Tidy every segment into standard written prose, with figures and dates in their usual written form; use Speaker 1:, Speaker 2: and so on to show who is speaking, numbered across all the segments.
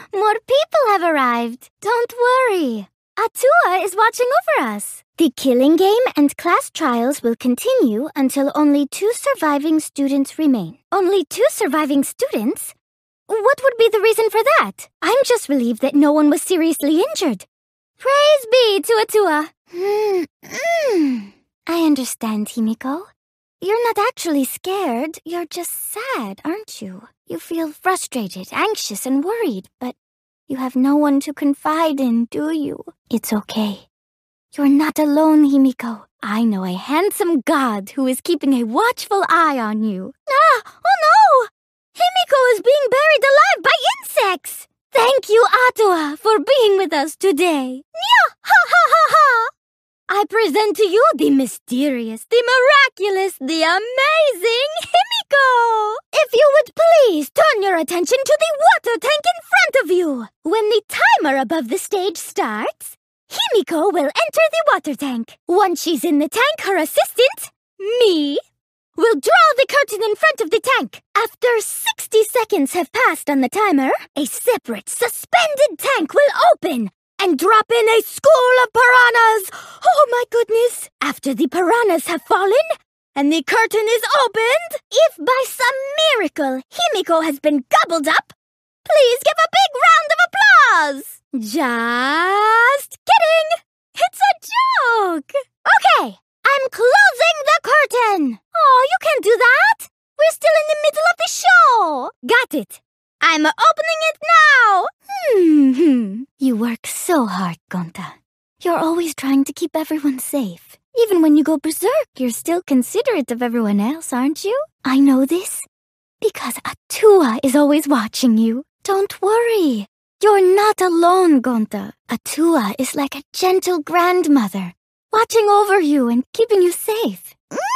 Speaker 1: More people have arrived. Don't worry. Atua is watching over us. The killing game and class trials will continue until only 2 surviving students remain. Only 2 surviving students? What would be the reason for that? I'm just relieved that no one was seriously injured. Praise be to Atua. I understand, Himiko. You're not actually scared. You're just sad, aren't you? You feel frustrated, anxious, and worried, but you have no one to confide in, do you? It's okay. You're not alone, Himiko. I know a handsome god who is keeping a watchful eye on you. Oh no! Himiko is being buried alive by insects! Thank you, Atua, for being with us today. Nya! Ha ha ha ha! I present to you the mysterious, the miraculous, the amazing Himiko! If you would please turn your attention to the water tank in front of you. When the timer above the stage starts, Himiko will enter the water tank. Once she's in the tank, her assistant, me, will draw the curtain in front of the tank. After 60 seconds have passed on the timer, a separate, suspended tank will open and drop in a school of piranhas. Oh my goodness. After the piranhas have fallen and the curtain is opened, if by some miracle Himiko has been gobbled up, please give a big round of applause. Just kidding. It's a joke. Okay, I'm closing the curtain. Oh, you can't do that. We're still in the middle of the show. Got it. I'm opening it now. You work so hard, Gonta. You're always trying to keep everyone safe. Even when you go berserk, you're still considerate of everyone else, aren't you? I know this because Atua is always watching you. Don't worry. You're not alone, Gonta. Atua is like a gentle grandmother, watching over you and keeping you safe.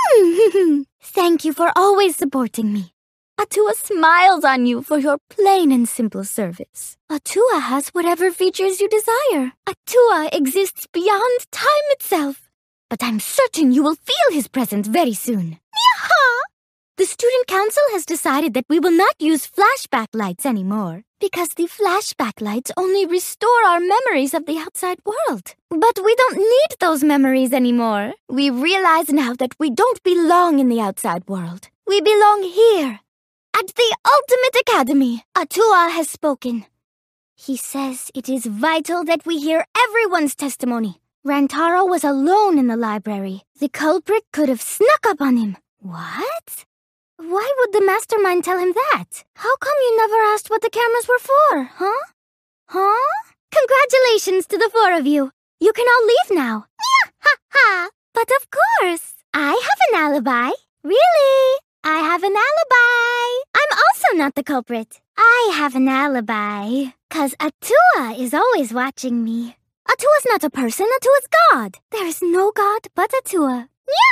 Speaker 1: Thank you for always supporting me. Atua smiles on you for your plain and simple service. Atua has whatever features you desire. Atua exists beyond time itself. But I'm certain you will feel his presence very soon. Yaha! The student council has decided that we will not use flashback lights anymore, because the flashback lights only restore our memories of the outside world. But we don't need those memories anymore. We realize now that we don't belong in the outside world. We belong here, at the Ultimate Academy. Atua has spoken. He says it is vital that we hear everyone's testimony. Rantaro was alone in the library. The culprit could have snuck up on him. What? Why would the mastermind tell him that? How come you never asked what the cameras were for, huh? Congratulations to the 4 of you. You can all leave now. Ha! But of course, I have an alibi. Really? I have an alibi. I'm also not the culprit. I have an alibi. 'Cause Atua is always watching me. Atua's not a person, Atua's God. There is no God but Atua.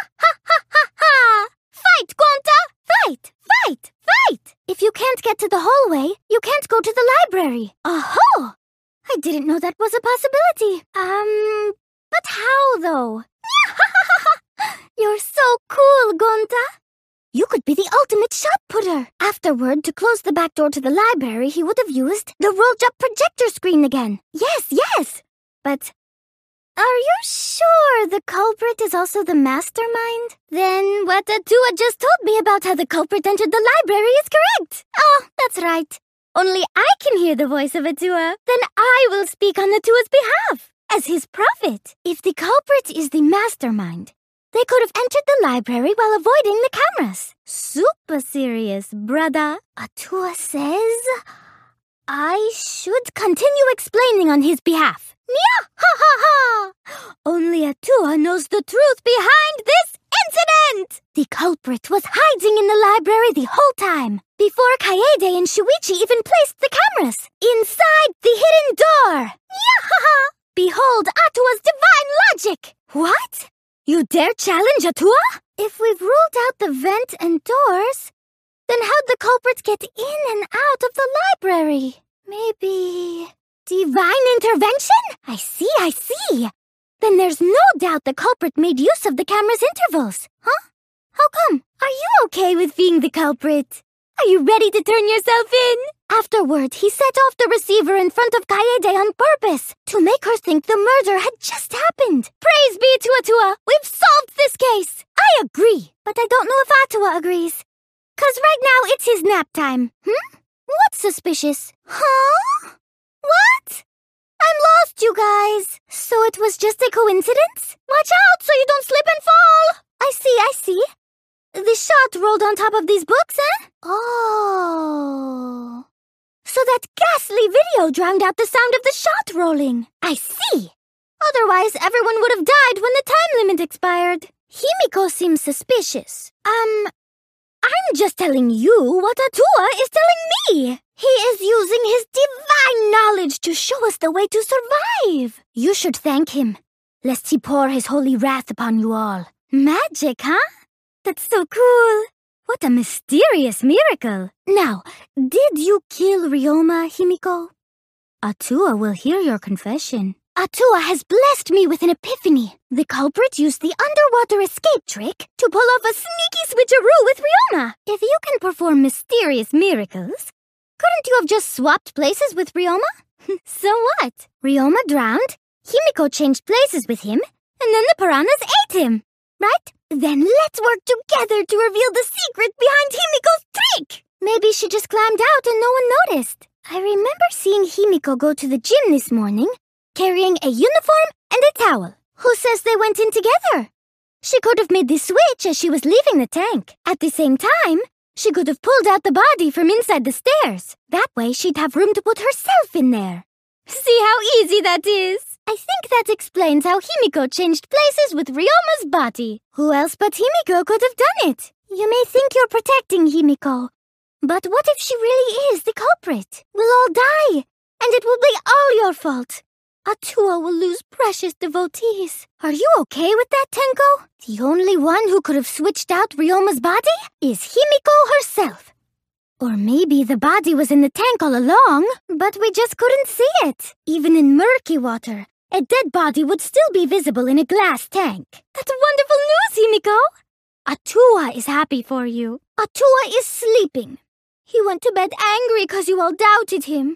Speaker 1: Ha! Fight, Gonta! Fight! If you can't get to the hallway, you can't go to the library. Oh! I didn't know that was a possibility. But how, though? You're so cool, Gonta. You could be the ultimate shot putter. Afterward, to close the back door to the library, he would have used the rolled-up projector screen again. Yes. But are you sure the culprit is also the mastermind? Then what Atua just told me about how the culprit entered the library is correct. Oh, that's right. Only I can hear the voice of Atua. Then I will speak on Atua's behalf, as his prophet. If the culprit is the mastermind, they could have entered the library while avoiding the cameras. Super serious, brother. Atua says I should continue explaining on his behalf. Ha! Only Atua knows the truth behind this incident! The culprit was hiding in the library the whole time, before Kaede and Shuichi even placed the cameras, inside the hidden door! Behold Atua's divine logic! What? You dare challenge Atua? If we've ruled out the vent and doors, then how'd the culprit get in and out of the library? Maybe divine intervention? I see. Then there's no doubt the culprit made use of the camera's intervals. Huh? How come? Are you okay with being the culprit? Are you ready to turn yourself in? Afterward, he set off the receiver in front of Kaede on purpose to make her think the murder had just happened. Praise be to Atua! We've solved this case! I agree, but I don't know if Atua agrees. 'Cause right now it's his nap time. What's suspicious? Huh? What? I'm lost, you guys. So it was just a coincidence? Watch out so you don't slip and fall! I see. The shot rolled on top of these books, eh? Oh. So that ghastly video drowned out the sound of the shot rolling. I see. Otherwise, everyone would have died when the time limit expired. Himiko seems suspicious. I'm just telling you what Atua is telling me. He is using his divine knowledge to show us the way to survive. You should thank him, lest he pour his holy wrath upon you all. Magic, huh? That's so cool. What a mysterious miracle. Now, did you kill Ryoma, Himiko? Atua will hear your confession. Atua has blessed me with an epiphany. The culprit used the underwater escape trick to pull off a sneaky switcheroo with Ryoma. If you can perform mysterious miracles, couldn't you have just swapped places with Ryoma? So what? Ryoma drowned, Himiko changed places with him, and then the piranhas ate him. Right? Then let's work together to reveal the secret behind Himiko's trick. Maybe she just climbed out and no one noticed. I remember seeing Himiko go to the gym this morning, carrying a uniform and a towel. Who says they went in together? She could have made the switch as she was leaving the tank. At the same time, she could have pulled out the body from inside the stairs. That way she'd have room to put herself in there. See how easy that is? I think that explains how Himiko changed places with Ryoma's body. Who else but Himiko could have done it? You may think you're protecting Himiko, but what if she really is the culprit? We'll all die, and it will be all your fault. Atua will lose precious devotees. Are you okay with that, Tenko? The only one who could have switched out Ryoma's body is Himiko herself. Or maybe the body was in the tank all along, but we just couldn't see it. Even in murky water, a dead body would still be visible in a glass tank. That's wonderful news, Himiko! Atua is happy for you. Atua is sleeping. He went to bed angry because you all doubted him.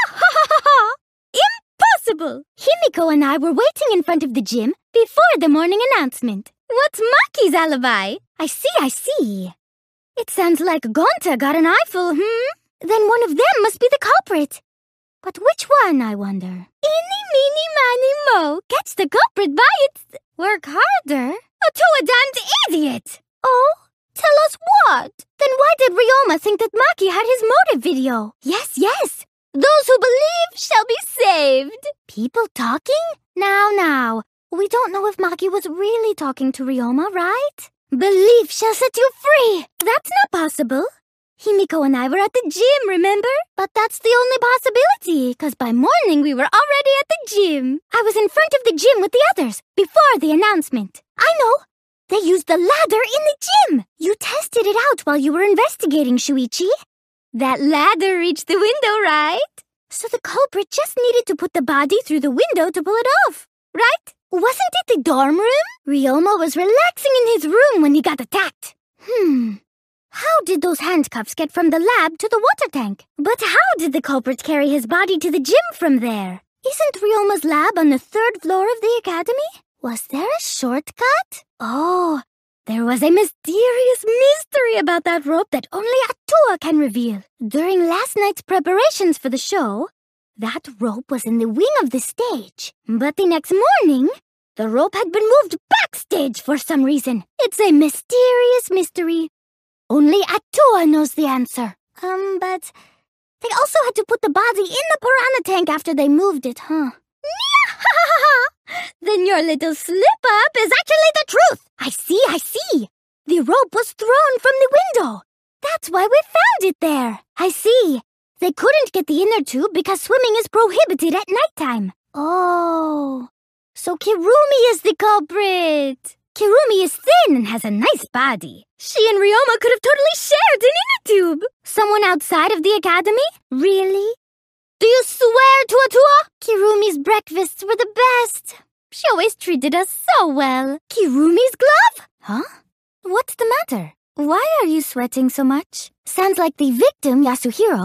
Speaker 1: Impossible! Himiko and I were waiting in front of the gym before the morning announcement. What's Maki's alibi? I see. It sounds like Gonta got an eyeful, Then one of them must be the culprit. But which one, I wonder? Eeny, meeny, miny, mo. Catch the culprit by its... Work harder? Atua damned idiot! Oh? Tell us what? Then why did Ryoma think that Maki had his motive video? Yes. Those who believe shall be saved. People talking? Now. We don't know if Maki was really talking to Ryoma, right? Belief shall set you free. That's not possible. Himiko and I were at the gym, remember? But that's the only possibility, because by morning we were already at the gym. I was in front of the gym with the others, before the announcement. I know. They used the ladder in the gym. You tested it out while you were investigating, Shuichi. That ladder reached the window, right? So the culprit just needed to put the body through the window to pull it off, right? Wasn't it the dorm room? Ryoma was relaxing in his room when he got attacked. How did those handcuffs get from the lab to the water tank? But how did the culprit carry his body to the gym from there? Isn't Ryoma's lab on the 3rd floor of the academy? Was there a shortcut? Oh, there was a mysterious mystery about that rope that only Atua can reveal. During last night's preparations for the show, that rope was in the wing of the stage. But the next morning, the rope had been moved backstage for some reason. It's a mysterious mystery. Only Atua knows the answer. But they also had to put the body in the piranha tank after they moved it, huh? Then your little slip-up is actually the truth. I see. The rope was thrown from the window. That's why we found it there. I see. They couldn't get the inner tube because swimming is prohibited at nighttime. Oh, so Kirumi is the culprit. Kirumi is thin and has a nice body. She and Ryoma could have totally shared an inner tube. Someone outside of the academy? Really? Do you swear to Atua? Kirumi's breakfasts were the best. She always treated us so well. Kirumi's glove? Huh? What's the matter? Why are you sweating so much? Sounds like the victim, Yasuhiro,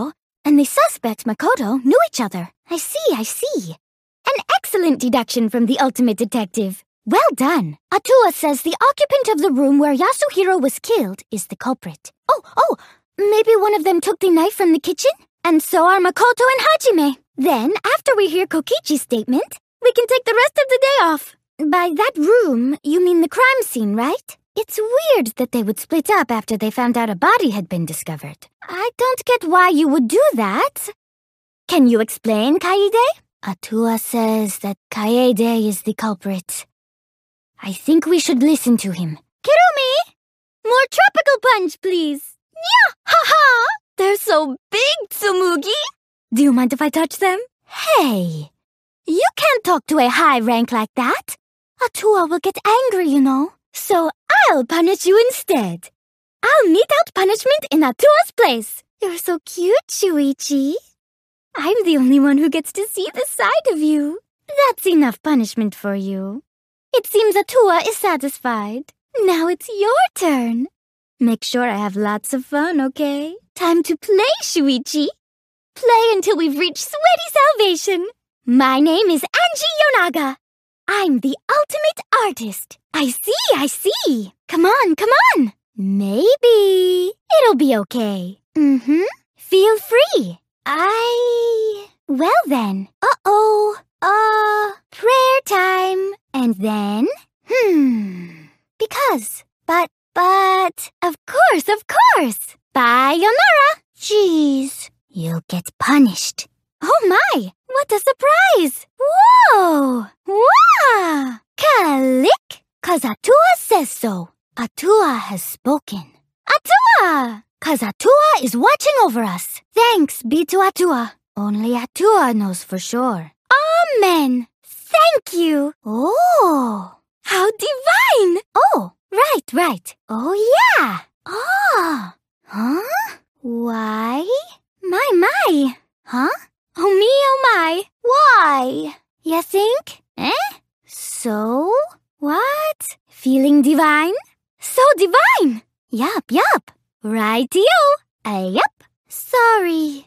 Speaker 1: and the suspect Makoto knew each other. I see. An excellent deduction from the ultimate detective. Well done. Atua says the occupant of the room where Yasuhiro was killed is the culprit. Oh, maybe one of them took the knife from the kitchen? And so are Makoto and Hajime. Then, after we hear Kokichi's statement, we can take the rest of the day off. By that room, you mean the crime scene, right? It's weird that they would split up after they found out a body had been discovered. I don't get why you would do that. Can you explain, Kaede? Atua says that Kaede is the culprit. I think we should listen to him. Kirumi! More tropical punch, please. Yeah, ha-ha! They're so big, Tsumugi! Do you mind if I touch them? Hey! You can't talk to a high rank like that. Atua will get angry, you know. So I'll punish you instead. I'll mete out punishment in Atua's place. You're so cute, Shuichi. I'm the only one who gets to see this side of you. That's enough punishment for you. It seems Atua is satisfied. Now it's your turn. Make sure I have lots of fun, okay? Time to play, Shuichi. Play until we've reached sweaty salvation. My name is Angie Yonaga. I'm the ultimate artist. I see. Come on. Maybe it'll be okay. Feel free. Well then. Prayer time. And then, but, of course. Sayonara. Jeez, you'll get punished. Oh my, what a surprise. Whoa, wow. Click, 'cause Atua says so. Atua has spoken. Atua! 'Cause Atua is watching over us. Thanks be to Atua. Only Atua knows for sure. Amen. Thank you. Oh, how divine. Oh, right. Oh, yeah. Oh, huh? Why? My. Huh? Oh, me, oh, my. Why? You think? So? What? Feeling divine? So divine. Yup. Rightio. Yup. Sorry.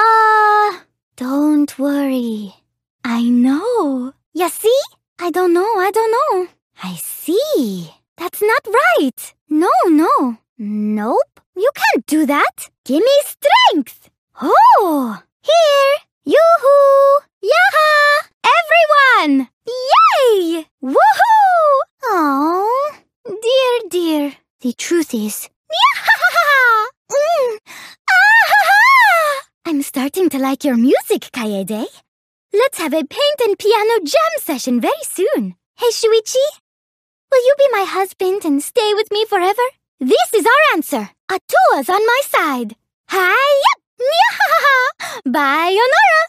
Speaker 1: Don't worry. I know. You see? I don't know. I see. That's not right. No. Nope. You can't do that. Give me strength. Oh, here. Yoo-hoo. Yaha. Everyone. Yay. Woohoo. Oh, dear. The truth is, I'm starting to like your music, Kaede. Let's have a paint and piano jam session very soon. Hey, Shuichi, will you be my husband and stay with me forever? This is our answer. Atua's on my side. Hi-yup! Bayonara!